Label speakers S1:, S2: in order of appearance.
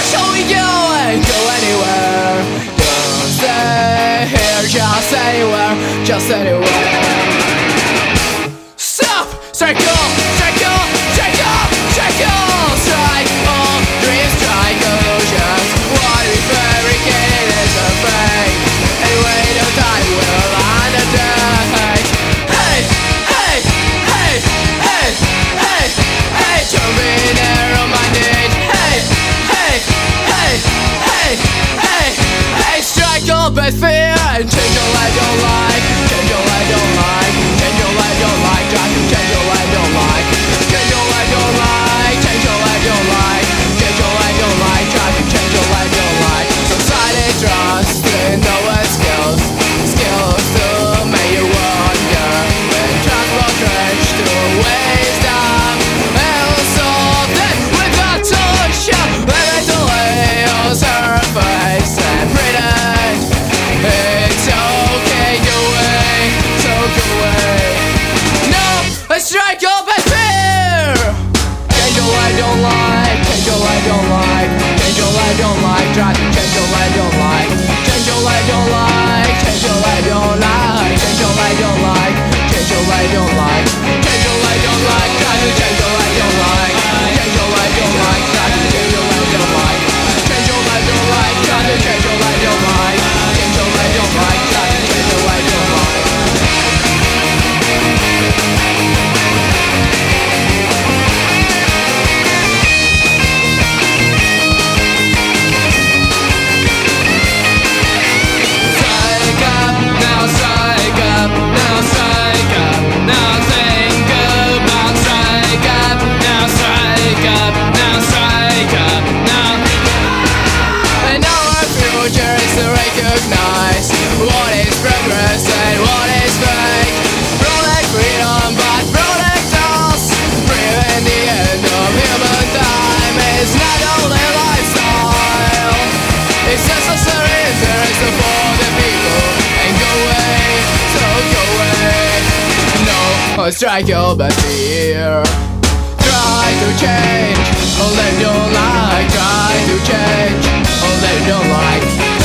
S1: Shall we go and go anywhere? Don't stay here, just anywhere, just anywhere. Stop! Strike all! Strike all! Strike all! Strike all! Strike all! Dreams, strike illusions. What we fabricated is a fake. Anyway, the time will undertake. Hey! Hey! Hey! Hey! Hey! Hey! Don't be narrow-minded. Hey! Hey! Hey! Hey! Hey! Hey! Strike all bad fear and change your life, your life. Change your life, your life. Change your life, your life. Try to change your life, your life. Change your life, your life. Change your life, your life. Change your life, your life. Try to change your life, your life. Society trust in no one's skills. Skills to make you wonder. When transport trench to wisdom. Also that without solution. Let the layers surface and pretend it's okay, go away, so go away. No, let's strike up at fear. Change your life, don't lie. Change your life, don't lie. Change your life, don't lie. Try to change your life, don't lie. Change your life, don't lie. Change your life, don't lie. Change your life, don't lie. Change your life, don't lie. Change your life, don't lie. Try to change your life, don't lie. Change your life, don't lie. Try to change your life, don't lie. Change your life, don't lie. Try to change your life, don't lie. Change your life, don't lie. Try to change your life, don't lie. Recognize what is progress and what is fake. Protect freedom but protect us. Prevent the end of human time. It's not only lifestyle, it's necessary interest for the people. And go away, so go away. No, strike your bad fear. Try to change all that you don't like. Try to change all that you don't like.